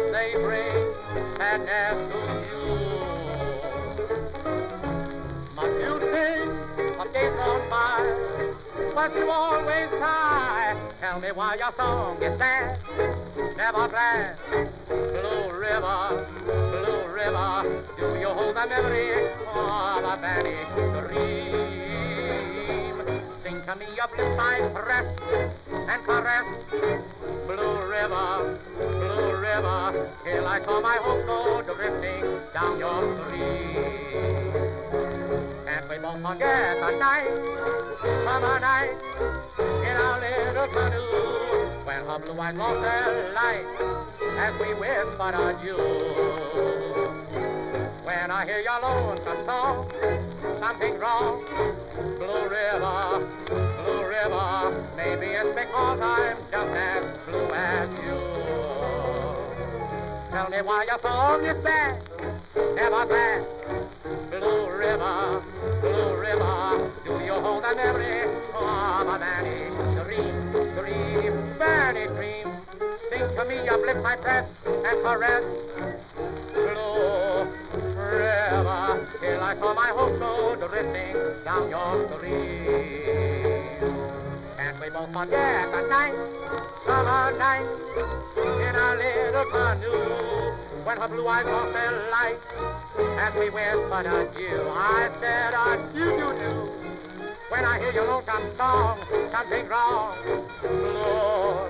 they bring sadness to you. Must you sing from days gone by, but you always cry? Tell me why your song is sad, never glad. Blue river, do you hold the memory of a vanished dream? Sing to me of lips I press and caress. Blue river, till I saw my hope go drifting down your stream. Can't we both forget the night, summer night, in our little canoe, when her blue eyes lost their light as we whispered adieu. When I hear your lonesome song, something's wrong. Blue river, maybe it's because I'm just as blue as you. Tell me why your song is sad, never glad. Blue river, do you hold the memory of a vanished dream, vanished dream? Sing to me of lips I press and caress. Blue river, till I saw my hope go drifting down your stream. Can't we both forget the night, summer night, in our little canoe, when her blue eyes lost their light as we whispered adieu? I said adieu. When I hear your lonesome song, something's wrong. Blue